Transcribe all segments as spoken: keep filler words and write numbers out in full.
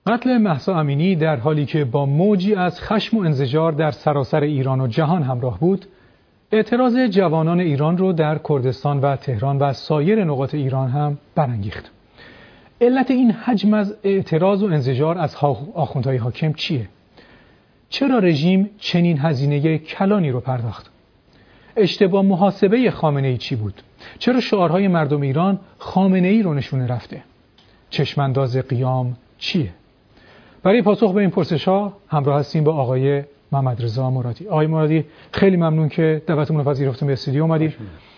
قتل مهسا امینی در حالی که با موجی از خشم و انزجار در سراسر ایران و جهان همراه بود، اعتراض جوانان ایران رو در کردستان و تهران و سایر نقاط ایران هم برانگیخت. علت این حجم از اعتراض و انزجار از آخوندهای حاکم چیه؟ چرا رژیم چنین هزینه کلانی رو پرداخت؟ اشتباه محاسبه خامنه‌ای چی بود؟ چرا شعارهای مردم ایران خامنه‌ای رو نشونه رفته؟ چشمانداز قیام چیه؟ برای پاسخ به این پرسش‌ها همراه هستیم با آقای محمد رضا مرادی. آقای مرادی، خیلی ممنون که دعوتمون رو پذیرفتین، به استودیو اومدید.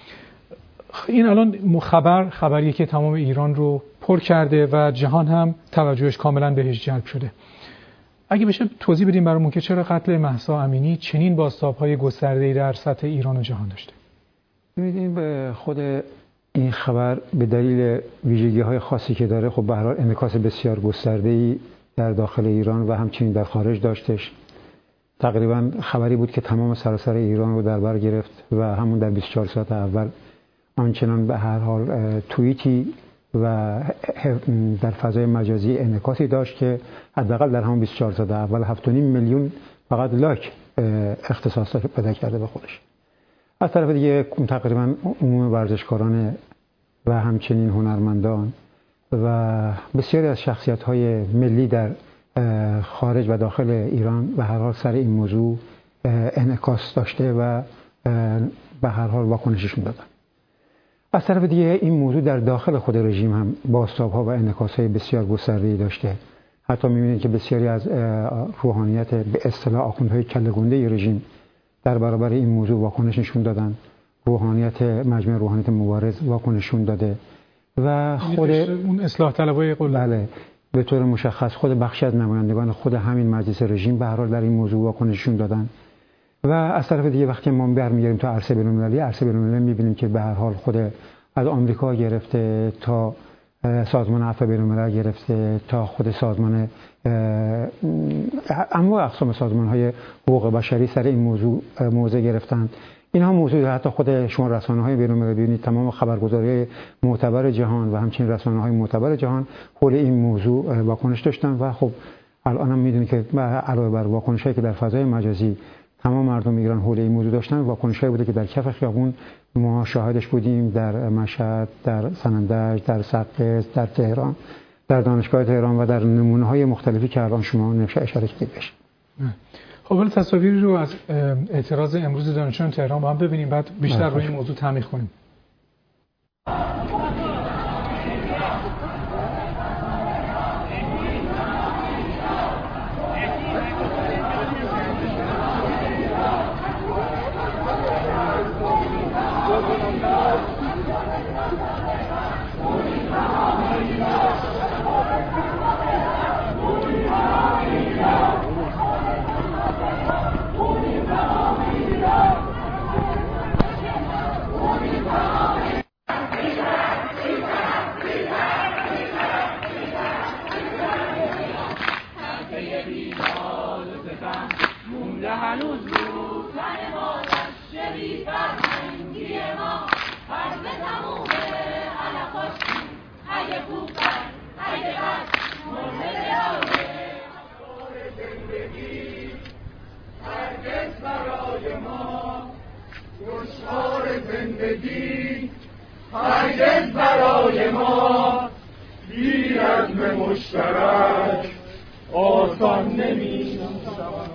این الان خبر خبریه که تمام ایران رو پر کرده و جهان هم توجهش کاملا بهش جلب شده. اگه بشه توضیح بدیم برامون که چرا قتل مهسا امینی چنین بازتاب‌های گسترده‌ای در سطح ایران و جهان داشته؟ ببینید، به خود این خبر به دلیل ویژگی‌های خاصی که داره، خب به هر حال انعکاس بسیار گسترده‌ای در داخل ایران و همچنین در خارج داشتش. تقریبا خبری بود که تمام سراسر ایران رو در بر گرفت و همون در بیست و چهار ساعت اول آنچنان به هر حال توییتی و در فضای مجازی انعکاسی داشت که حداقل در همون بیست و چهار ساعت اول هفت و نیم میلیون فقط لایک اختصاص پیدا کرده به خودش. از طرف دیگه تقریبا عموم ورزشکاران و همچنین هنرمندان و بسیاری از شخصیت‌های ملی در خارج و داخل ایران به هر حال سر این موضوع انعکاس داشته و به هر حال واکنششون دادن. از طرف دیگه این موضوع در داخل خود رژیم هم بازتاب‌ها و انعکاس‌های بسیار گسترده‌ای داشته. حتی می‌بینید که بسیاری از روحانیت به اصطلاح آخوندهای کله‌گنده رژیم در برابر این موضوع واکنش نشون دادن. روحانیت مجمع روحانیت مبارز واکنشون داده و خود اون اصلاح طلبای قله، بله، به طور مشخص خود بخشی از نمایندگان خود همین مجلس رژیم به هر حال در این موضوع واکنششون دادن. و از طرف دیگه وقتی ما برمیگردیم تا عرصه بین‌المللی، عرصه بین‌المللی می‌بینیم که به هر حال خود از آمریکا گرفته تا سازمان عفو بین‌الملل گرفته تا خود سازمان انواع اقسام سازمان‌های حقوق بشری سر این موضوع موضع گرفتن. اینها موضوع حتی خود شما رسانه‌های بین‌المللی ببینید، تمام خبرگزاری‌های معتبر جهان و همچنین رسانه‌های معتبر جهان حول این موضوع واکنش داشتن و خب الان هم می‌دونید که علاوه بر واکنش‌هایی که در فضای مجازی تمام مردم ایران حول این موضوع داشتن، واکنش‌هایی بوده که در کف خیابون ما شاهدش بودیم، در مشهد، در سنندج، در سقز، در تهران، در دانشگاه تهران و در نمونه‌های مختلفی که الان شما نمیشه اشاره کردید بشه. خب حالا تصاویری رو از اعتراض امروز دانشجویان تهران با هم ببینیم، بعد بیشتر روی این موضوع تعمیق کنیم. هرگز برای ما بی رزم مشترک آسان نمی شود.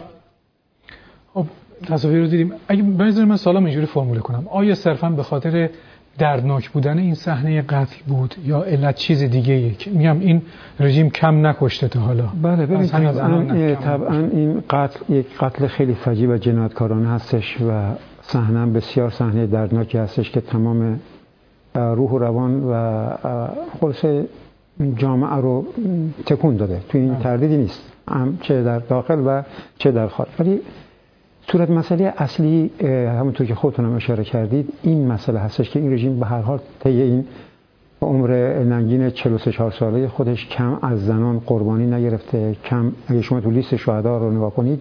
خب تصاویر رو دیدیم. اگه بذارید من سوالم اینجوری فرموله کنم، آیا صرفاً به خاطر دردناک بودن این صحنه قتل بود یا علت چیز دیگه‌ایه که میگم این رژیم کم نکشته تا حالا؟ بله ببینید، طبعاً طبعاً این قتل یک قتل خیلی فجیع و جنایتکارانه هستش و صحنه بسیار صحنه دردناکی هستش که تمام روح و روان و خلاصه جامعه رو تکون داده. تو این تردیدی نیست، چه در داخل و چه در خارج. ولی صورت مسئله اصلی همونطور که خودتون هم اشاره کردید این مسئله هستش که این رژیم به هر حال طی این عمر ننگین چهل و سه ساله خودش کم از زنان قربانی نگرفته. کم اگه شما تو لیست شهدا رو نگاه کنید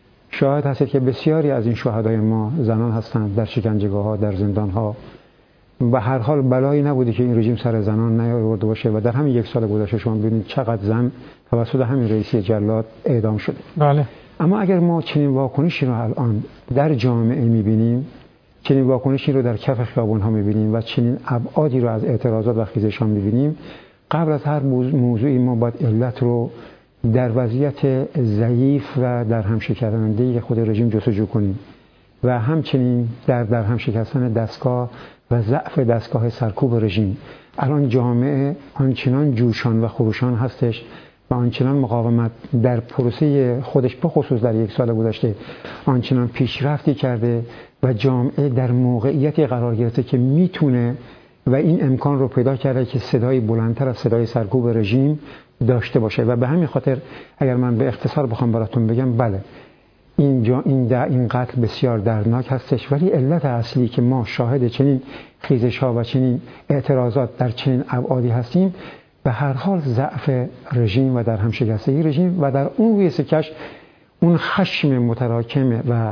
شاهد هستید که بسیاری از این شهدای ما زنان هستند، در شکنجهگاه‌ها، در زندان‌ها به هر حال بلایی نبوده که این رژیم سر زنان نیاورده باشه و در همین یک سال گذشته شما ببینید چقدر زن توسط همین رئیسی جلاد اعدام شده. بله. اما اگر ما چنین واکنشی رو الان در جامعه می‌بینیم، چنین واکنشی رو در کف خیابان‌ها می‌بینیم و چنین ابعادی رو از اعتراضات و خیزش‌ها می‌بینیم، قبل از هر موضوعی ما باید علت رو در وضعیت ضعیف و در هم شکننده‌ای خود رژیم جستجو کنیم و همچنین در در هم شکستن دستگاه و ضعف دستگاه سرکوب رژیم. الان جامعه آنچنان جوشان و خروشان هستش و آنچنان مقاومت در پروسه خودش به خصوص در یک سال گذشته آنچنان پیشرفتی کرده و جامعه در موقعیتی قرار گرفته که میتونه و این امکان رو پیدا کرده که صدای بلندتر از صدای سرکوب رژیم داشته باشه. و به همین خاطر اگر من به اختصار بخوام براتون بگم، بله اینجا این این قتل بسیار دردناک هستش، ولی علت اصلی که ما شاهد چنین خیزش‌ها و چنین اعتراضات در چنین ابعادی هستیم به هر حال ضعف رژیم و در هم شکستگی رژیم و در اون روی سکش اون خشم متراکم و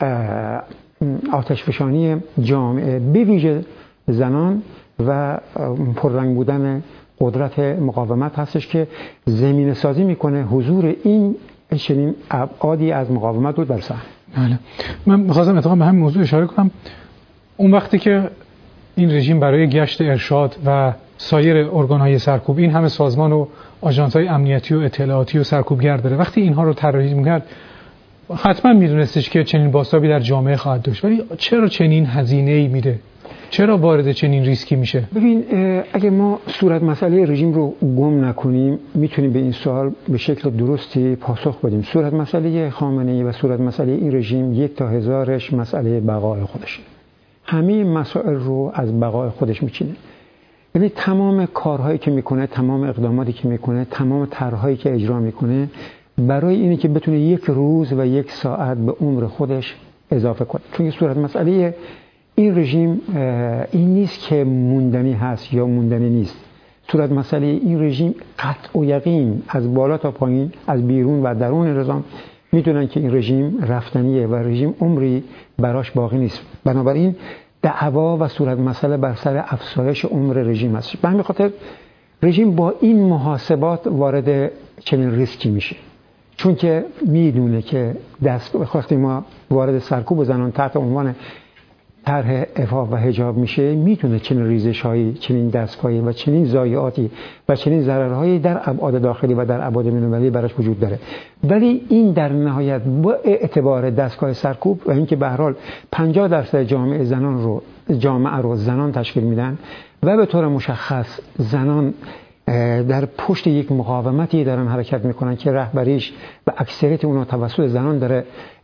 آتشفشانی جامعه به ویژه زنان و پررنگ بودن قدرت مقاومت هستش که زمینه سازی میکنه حضور این چنین ابعادی از مقاومت رو در صحنه. بله. من می‌خواستم اتفاقا به همین موضوع اشاره کنم. اون وقتی که این رژیم برای گشت ارشاد و سایر ارگان‌های سرکوب این همه سازمان و آژانس‌های امنیتی و اطلاعاتی و سرکوبگر داره، وقتی اینها رو طراحی می‌کرد حتما می‌دونستش که چنین بازتابی در جامعه خواهد داشت، ولی چرا چنین هزینه‌ای میره؟ چرا وارد چنین ریسکی میشه؟ ببین اگه ما صورت مسئله رژیم رو گم نکنیم میتونیم به این سوال به شکل درستی پاسخ بدیم. صورت مسئله خامنه‌ای و صورت مسئله این رژیم یک تا هزارش مسئله بقای خودشه. همه مسائل رو از بقای خودش میچینه. یعنی تمام کارهایی که میکنه، تمام اقداماتی که میکنه، تمام طرحهایی که اجرا میکنه برای اینه که بتونه یک روز و یک ساعت به عمر خودش اضافه کنه. چون صورت مسئله این رژیم این نیست که موندنی هست یا موندنی نیست. صورت مسئله این رژیم قطع و یقین از بالا تا پایین، از بیرون و درون نظام میدونن که این رژیم رفتنیه و رژیم عمری براش باقی نیست. بنابراین دعوا و صورت مسئله بر سر افزایش عمر رژیم است. به همین خاطر رژیم با این محاسبات وارد چنین ریسکی میشه، چون که میدونه که دست وقتی ما وارد سرکوب زنان تحت عنوان طرح عفاف و حجاب میشه، میتونه چنین ریزش‌هایی، چنین دستگاهی و چنین ضایعاتی و چنین ضررهایی در ابعاد داخلی و در ابعاد بین‌المللی براش وجود داره. ولی این در نهایت با اعتبار دستگاه سرکوب و اینکه به هر حال پنجاه درصد جامعه زنان رو جامعه رو زنان تشکیل میدن و به طور مشخص زنان در پشت یک مقاومتی دارن حرکت میکنن که رهبریش و اکثریت اونها توسط زنان داره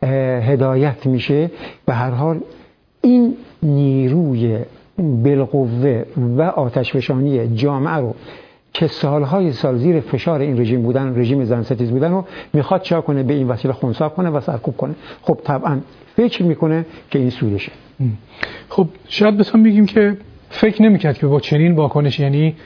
هدایت میشه، به هر حال این نیروی بالقوه و آتشفشانی جامعه رو که سالهای سال زیر فشار این رژیم بودن، رژیم زن ستیز بودن رو میخواد چا کنه؟ به این وسیله خنثی کنه و سرکوب کنه. خب طبعا فکر میکنه که این سودشه. خب شاید بتون بگیم که فکر نمیکرد که با چنین واکنش، یعنی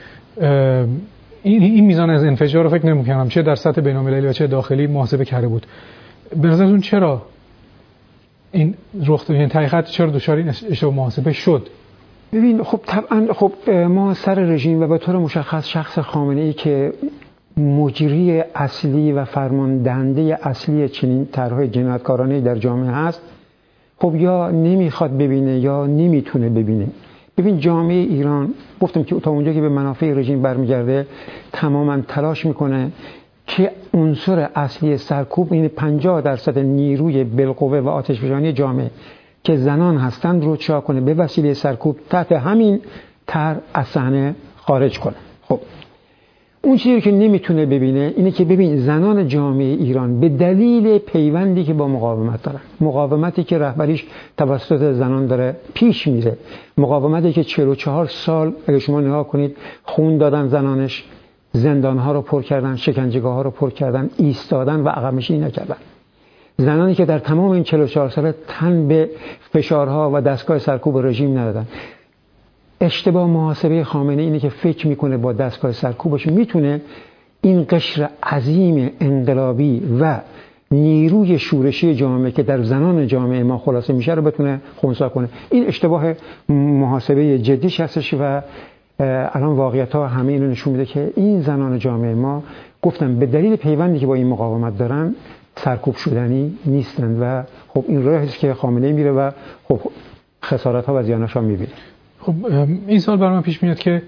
این این میزان از انفجار رو فکر نمیکنم چه در سطح بین‌المللی و چه داخلی محاسبه کرده بود. به نظرتون چرا این رخ داد؟ یعنی حقیقت چرا دچار این اشتباه محاسبه شد؟ ببین خب طبعا خب ما سر رژیم و به طور مشخص شخص خامنه‌ای که مجری اصلی و فرماندهنده اصلی چنین طرح‌های جنایتکارانه در جامعه هست، خب یا نمیخواد ببینه یا نمیتونه ببینه. ببین جامعه ایران گفتم که تا اونجا که به منافع رژیم برمیگرده تماما تلاش میکنه که عنصر اصلی سرکوب این پنجاه درصد نیروی بالقوه و آتشفشانی جامعه که زنان هستند رو چا کنه؟ به وسیله سرکوب تحت همین طرح از صحنه خارج کنه. خب اون چیزی که نمیتونه ببینه اینه که ببین زنان جامعه ایران به دلیل پیوندی که با مقاومت دارن، مقاومتی که رهبریش توسط زنان داره پیش میره، مقاومتی که چهل و چهار سال اگه شما نگاه کنید خون دادن زنانش، زندانها رو پر کردن، شکنجهگاه ها رو پر کردن، ایستادن و عقب نشینی نکردن. زنانی که در تمام این چهل و چهار سال تن به فشارها و دستگاه سرکوب رژیم ندادن. اشتباه محاسبه خامنه‌ای اینه که فکر میکنه با دستگاه سرکوبش میتونه این قشر عظیم انقلابی و نیروی شورشی جامعه که در زنان جامعه ما خلاصه میشه رو بتونه خنثی کنه. این اشتباه محاسبه جدیش هستش و الان واقعیت ها همه اینو نشون میده که این زنان جامعه ما گفتم به دلیل پیوندی که با این مقاومت دارن سرکوب شدنی نیستن و خب این راهی است که خامنه‌ای میره و خب خسارت ها و زیانش ها میبینه. خب این سال برام پیش میاد که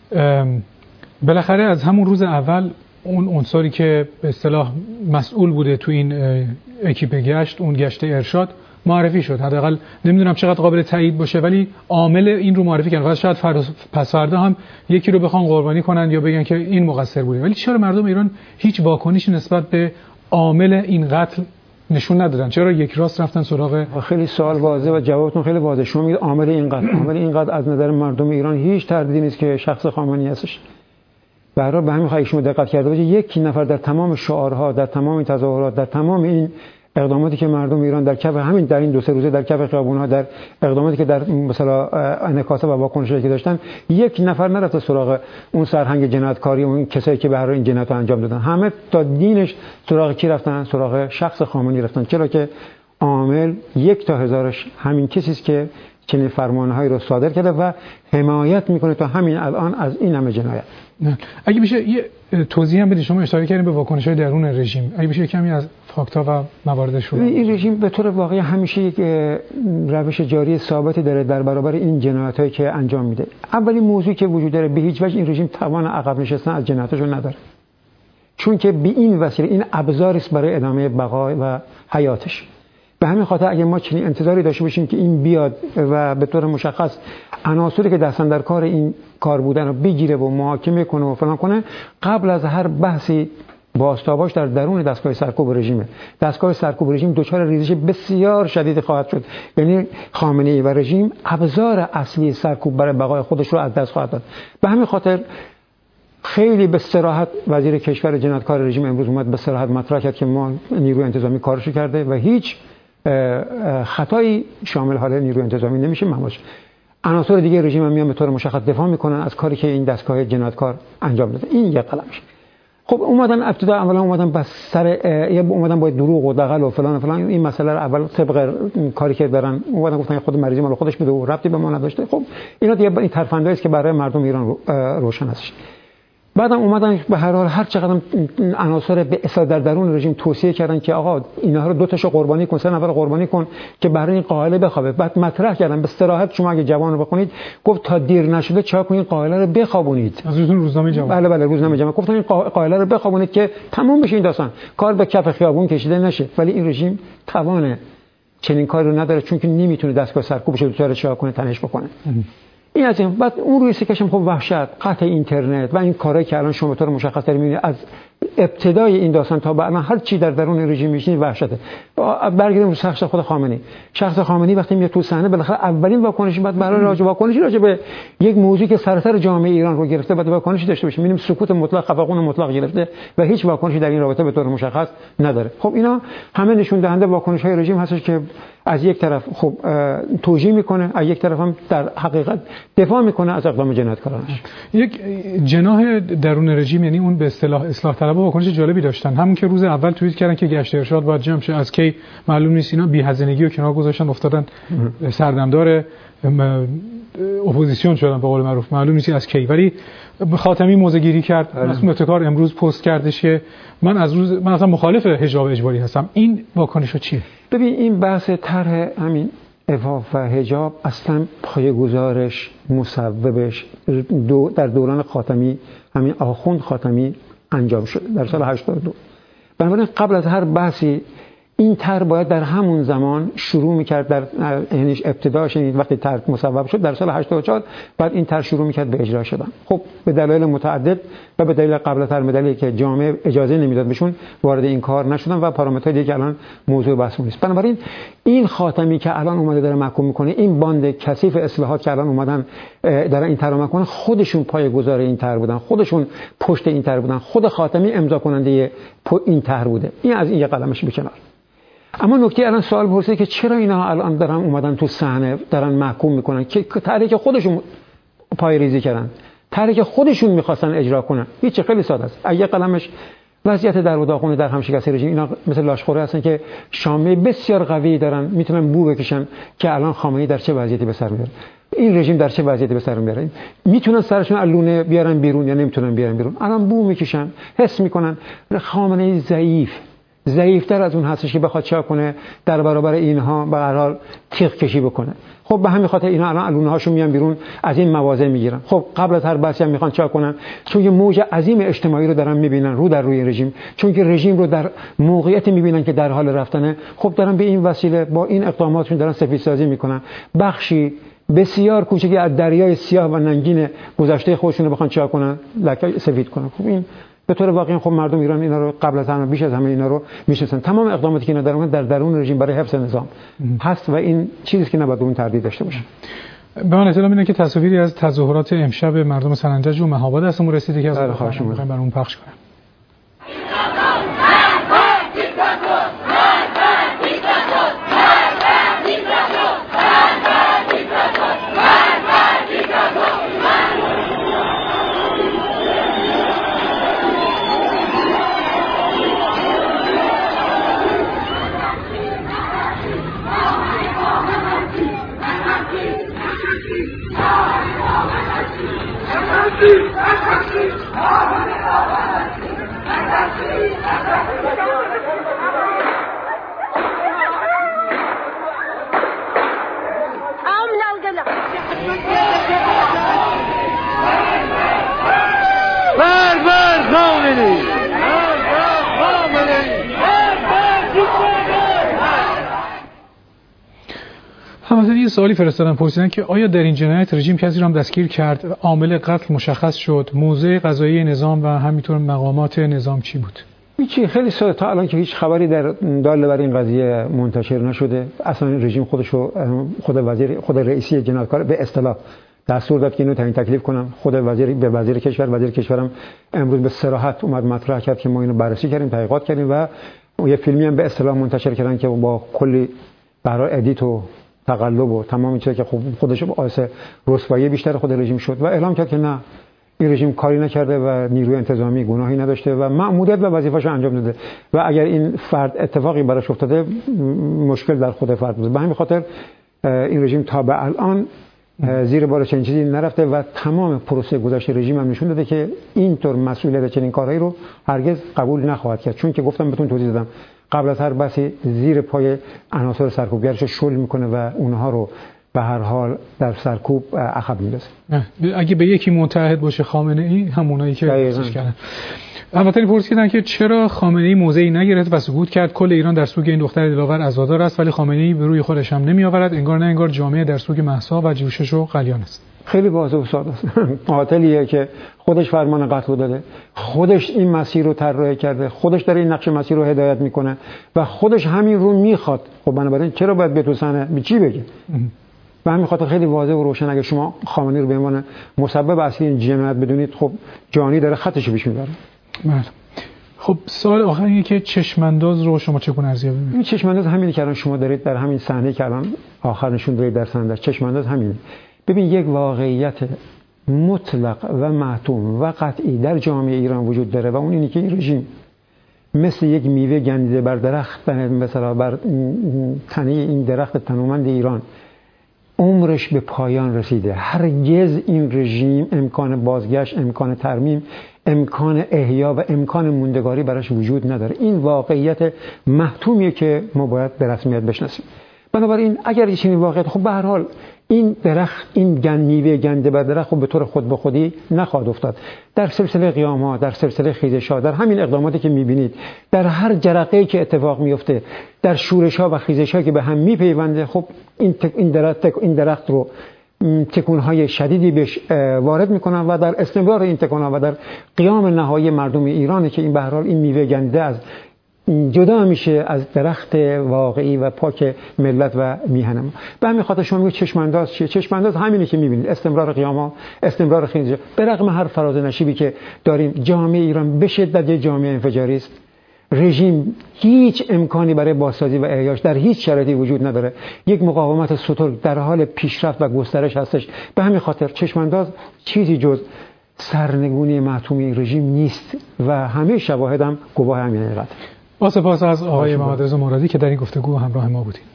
بالاخره از همون روز اول اون عنصری که به اصطلاح مسئول بوده تو این اکیپ گشت، اون گشت ارشاد معرفی شد. حداقل نمیدونم چقدر قابل تایید باشه ولی عامل این رو معرفی کردن. شاید پس فردا هم یکی رو بخوان قربانی کنن یا بگن که این مقصر بوده. ولی چرا مردم ایران هیچ واکنشی نسبت به عامل این قتل نشون ندادن؟ چرا یک راست رفتن سراغ؟ خیلی سوال واضحه و جوابتون خیلی واضحه. شما میگید عامل این قتل، عامل این قتل از نظر مردم ایران هیچ تردیدی نیست که شخص خامنه‌ای هستش. برای به همین خواهی شما دقت کرده باشید یک نفر در تمام شعارها، در تمام این تظاهرات، در تمام این اقداماتی که مردم ایران در کف همین در این دو سه روزه در کف خیابون‌ها، در اقداماتی که در مثلا انعکاس و واکنشی که داشتن، یک نفر نرفت سراغ اون سرهنگ جنایتکاری، اون کسایی که به هر این جنایت انجام دادن. همه تا دینش سراغ کی رفتن؟ سراغ شخص خامنه‌ای رفتن. چرا که عامل یک تا هزارش همین کسی است که چنین فرمانهایی رو صادر کرده و حمایت میکنه تا همین الان از این همه جنایت. نه. اگه بشه یه توضیح هم بدید، شما اشاره کردین به واکنش‌های درون رژیم، اگه بشه کمی از فاکت‌ها و مواردش رو. این رژیم به طور واقعی همیشه یک روش جاری ثابتی داره در برابر این جنایتایی که انجام میده. اولین موضوعی که وجود داره، به هیچ وجه این رژیم توان عقب نشستن از جنایتاشو نداره، چون که به این وسیله این ابزاری است برای ادامه بقا و حیاتش. به همین خاطر اگه ما چنین انتظاری داشته باشیم که این بیاد و به طور مشخص عناصری که دستن در کار این کار بودن رو بگیره و محاکمه کنه و فلان کنه، قبل از هر بحثی بازتاباش در درون دستگاه سرکوب رژیمه. دستگاه سرکوب رژیم دچار ریزش بسیار شدید خواهد شد. یعنی خامنه‌ای و رژیم ابزار اصلی سرکوب برای بقای خودش رو از دست خواهد داد. به همین خاطر خیلی به صراحت وزیر کشور جنایتکار رژیم امروز اومد به صراحت مطرح کرد که ما نیروی انتظامی کارشو کرده و هیچ خطایی شامل حال نیروی انتظامی نمیشه. مماش عناصر دیگه رژیم هم میان به طور مشخص دفاع میکنن از کاری که این دستگاه جنایتکار انجام داده. این یک قلمش. خب اومدن ابتدا اولا اومدن بس سر یا اومدن با دروغ و دغل و فلان و فلان این مسئله رو اول طبق کاری که دارن اومدن گفتن خود مریضی مال خودش بده و ربطی به ما نداشته. خب اینا دیگه این ترفندایی است که برای مردم ایران روشن است. بعدم اومدن به هر حال هر چقدر عناصر به اصلاح در درون رژیم توصیه کردن که آقا اینها رو دو تاشو قربانی کن، سه نفر قربانی کن که برای این قائله بخوابه. بعد مطرح کردن به صراحت، شما اگه جوان رو بخونید گفت تا دیر نشده چا کنید قائله رو بخوابونید. از اون روزنامه جوان. بله بله روزنامه جوان گفتن این قائله رو بخوابونید که تمام بشه این داستان، کار به کف خیابون کشیده نشه. ولی این رژیم توان چنین کاری رو نداره، چون که نمیتونه دستگاه سرکوبش رو دوچار چا کنه، تنش بکنه. این از این. بعد اون روی سکشم خب وحشت، قطع اینترنت و این کارهایی که الان شما به طور مشخص دارید می‌بینید از ابتدای این داستان تا به الان هر چی در درون رژیم میشین وحشته. برگردیم رو شخص خود خامنه‌ای. شخص خامنه‌ای وقتی میاد تو صحنه بالاخره اولین واکنش بعد برای راجع واکنشی راجع به یک موضوعی که سراسر جامعه ایران رو گرفته بعد واکنشی داشته باشه. می‌بینیم سکوت مطلق، خفقان مطلق گرفته و هیچ واکنشی در این رابطه به طور مشخص نداره. خب اینا همه نشون دهنده واکنش‌های رژیم هستش که از یک طرف خب توجیه میکنه، از یک طرف هم در حقیقت دفاع میکنه از اقدام جنایتکارانش. یک جناح درون رژیم، یعنی اون به اصطلاح اصلاح طلبها واکنش جالبی داشتن. همون که روز اول توییت کردن که گشت ارشاد باید جمع شه، از کی معلوم نیست، اینا بی هزینگی رو کنار گذاشتن افتادن سردمدار اپوزیسیون شدن به قول معروف، معلوم نیست از کی. ولی خاتمی موزه‌گیری کرد. مسئول ابتکار امروز پست کردش که من از روز من اصلا مخالف حجاب اجباری هستم. این واکنش‌ها چیه؟ ببین این بحث طرح همین عفاف و حجاب اصلا پایه‌گذارش مصوبش دو در دوران خاتمی همین آخوند خاتمی انجام شد در سال هشتاد و دو. بنابراین قبل از هر بحثی این طرح باید در همون زمان شروع می‌کرد، در یعنی ابتداش این وقتی طرح مصوب شد در سال هشتاد و چهار بعد این طرح شروع می‌کرد به اجرا شدن. خب به دلایل متعدد و به دلیل قبل از طرح دلیلی که جامعه اجازه نمیداد بهشون وارد این کار نشدن و پارامترهای دیگه که الان موضوع بحث نیست. بنابراین این خاتمی که الان اومده داره محکوم می‌کنه، این باند کثیف اصلاحات که الان اومدن دارن این طرح محکوم کنن، خودشون پایه‌گذار این طرح بودن، خودشون پشت این طرح بودن، خود خاتمی امضا کننده این طرح بوده. این از این یه قلمش بکنار. اما نکته الان سوال پرسیده که چرا اینا الان دارن اومدن تو صحنه دارن محکوم میکنن که طرحی که خودشون پای ریزی کردن، طرحی که خودشون میخواستن اجرا کنن. هیچ خیلی ساده است. اگه قلمش وضعیت در و داغون در همشکست رژیم، اینا مثل لاشخوره هستن که شامه بسیار قوی دارن، میتونن بو بکشن که الان خامنه‌ای در چه وضعیتی به سر میبره، این رژیم در چه وضعیتی به سر میبره، میتونن سرشون الونه بیارن بیرون یا نمیتونن بیارن بیرون. الان بو میکشن، حس میکنن خامنه‌ای ضعیف ضعیفتر از اون هستش که بخواد چا کنه در برابر اینها به هر حال تیغ کشی بکنه. خب به همین خاطر اینا الان الونه هاشون میان بیرون از این مواضع میگیرن. خب قبل از هر بحثی هم میخوان چا کنن، چون یه موج عظیم اجتماعی رو دارن میبینن رو در روی رژیم، چون که رژیم رو در موقعیتی میبینن که در حال رفتنه، خب دارن به این وسیله با این اقداماتشون دارن سفیدسازی میکنن، بخشی بسیار کوچکی از دریای سیاه و ننگین گذشته خودشون رو بخوان چا کنن، لکه سفید کنن. خب این به طور واقعی خب مردم ایران اینا رو قبل از همه بیش از همه اینا رو میشناسن. تمام اقداماتی که اینا دارن در درون رژیم برای حفظ نظام هست و این چیزی که نباید اون تردید داشته باشه. به من اطلاع میدن که تصاویری از تظاهرات امشب مردم سنجش و مهاباد هستمون رسیده که از خواهشون می‌خوایم برام پخش کنم. همونطور یه سوالی فرستادن، پرسیدن که آیا در این جنایت رژیم کسی را هم دستگیر کرد؟ عامل قتل مشخص شد؟ موضع قضایی نظام و همینطور مقامات نظام چی بود؟ هیچی، خیلی ساده. تا الان که هیچ خبری در دال بر این قضیه منتشر نشده. اصلا رژیم خودشو خود وزیر خود رئیسی جنایتکار به اصطلاح دستور داد که اینو تعیین تکلیف کنم. خود وزیر به وزیر کشور وزیر کشورم امروز به صراحت اومد مطرح کرد که ما اینو بررسی کردیم، تحقیقات کردیم و یه فیلمی هم به اصطلاح منتشر کردن که با کلی برای ادیت و تقلب و تمام چیزا که خب خودش باعث رسوایی بیشتر خود رژیم شد و اعلام کرد که نه، این رژیم کاری نکرده و نیروی انتظامی گناهی نداشته و مأموریت و وظیفه‌اش انجام داده و اگر این فرد اتفاقی براش افتاده مشکل در خود فرد بوده. به همین خاطر این رژیم تا به الان زیر بار چنین چیزی نرفته و تمام پروسه گذشته رژیم هم نشون داده که اینطور مسئولیت چنین کارهایی رو هرگز قبول نخواهد کرد، چون که گفتم بهتون توضیح دادم قبل از هر بحثی زیر پای عناصر سرکوبگرش شل میکنه و اونها رو به هر حال در سرکوب عقب میندازه. اگه به یکی متحد باشه خامنه ای، همونایی که کوشش کردن. البته پرسیدن که چرا خامنه ای موضعی نگرفت و سکوت کرد؟ کل ایران در سوگ این دختر دلاور عزادار است، ولی خامنه ای به روی خودش هم نمیآورد. انگار نه انگار جامعه در سوگ مهسا و جوشش و قلیان است. خیلی واضح و ساده است. قاتلیه که خودش فرمان قتل داده، خودش این مسیر رو طراحی کرده، خودش داره این نقش مسیر رو هدایت میکنه و خودش همین رو میخواد. خب بنابراین چرا باید به تو سنه به چی بگه؟ و همین خاطر خیلی واضح و روشن اگه شما خامنه‌ای رو به عنوان مسبب اصلی این جنایت بدونید، خب جانی داره خطش رو پیش میبره. بله. خب سوال آخر اینه که چشمانداز رو شما چگونه ارزیابی می‌کنید؟ این چشمانداز همینی که الان شما دارید در همین صحنه که الان آخر نشون دادید در صحنه، چشمانداز همینه. ببین یک واقعیت مطلق و محتوم و قطعی در جامعه ایران وجود داره و اون اینه که این رژیم مثل یک میوه گندیده بر درخت، مثلا بر تنه این درخت تنومند ایران عمرش به پایان رسیده. هرگز این رژیم امکان بازگشت، امکان ترمیم، امکان احیا و امکان موندگاری براش وجود نداره. این واقعیت محتومیه که ما باید به رسمیت بشناسیم. بنابراین اگر چنین واقعیت، خب به هر حال این درخت، این گند میوه گنده بر درخت خب به طور خود به خودی نخواهد افتاد. در سلسله قیام‌ها، در سلسله خیزش‌ها، در همین اقداماتی که می‌بینید، در هر جرقه‌ای که اتفاق میفته، در شورش‌ها و خیزش‌ها که به هم میپیونده، خب این این درخت این درخت رو تکون‌های شدیدی بهش وارد می‌کنن و در استمرار این تکون‌ها و در قیام نهایی مردم ایران که این به هر حال این میوه گنده از جدا میشه از درخت واقعی و پاک ملت و میهن ما. به همین خاطر شما میگید چشمانداز چیه؟ چشمانداز همینه که میبینید، استمرار قیام‌ها، استمرار خیزش. به رغم هر فراز و نشیبی که داریم، جامعه ایران به شدت یک جامعه انفجاری است. رژیم هیچ امکانی برای بازسازی و احیاش در هیچ شرایطی وجود نداره. یک مقاومت سترگ در حال پیشرفت و گسترش هستش. به همین خاطر چشمانداز چیزی جز سرنگونی محتوم این رژیم نیست و همه شواهد هم گواه همین حقیقت. با سپاس از آقای محمد رضا مرادی که در این گفتگو همراه ما بودید.